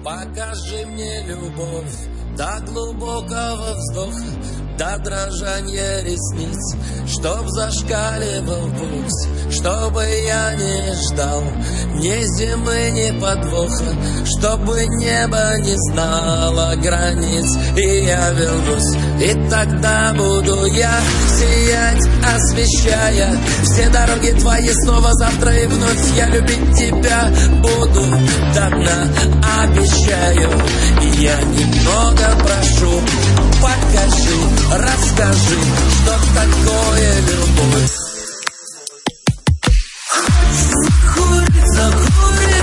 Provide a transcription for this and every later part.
Покажи мне любовь до глубокого вздоха, до дрожания ресниц, чтоб зашкаливал пульс, чтобы я не ждал ни зимы, ни подвоха, чтобы небо не знало границ. И я вернусь, и тогда буду я сиять, освещая все дороги твои снова завтра, и вновь я любить тебя буду до дна, обещаю. И я немного прошу, покажи, расскажи, что такое любовь. Закури, закури,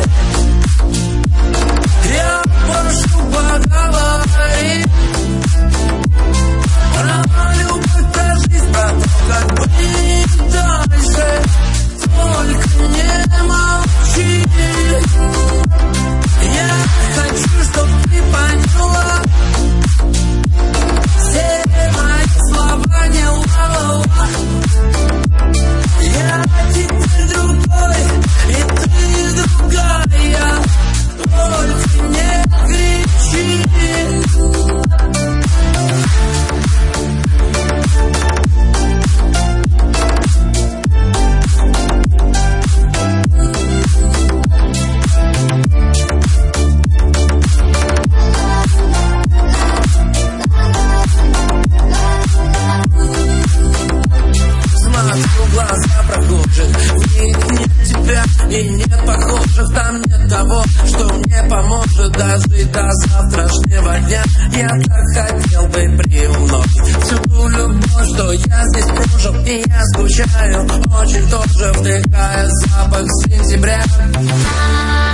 я прошу, поговори про любовь, про жизнь, про то, как быть дальше. Только не молчи, я хочу, чтоб ты поняла. Все мои слова не ла-ла-ла. Я теперь другой, и ты другая. Только не кричи. Глаза прохожих, в них нет тебя и нет похожих. Там нет того, что мне поможет дожить до завтрашнего дня. Я так хотел бы приумножить всю ту любовь, что я здесь прожил. И я скучаю очень тоже, вдыхая запах сентября.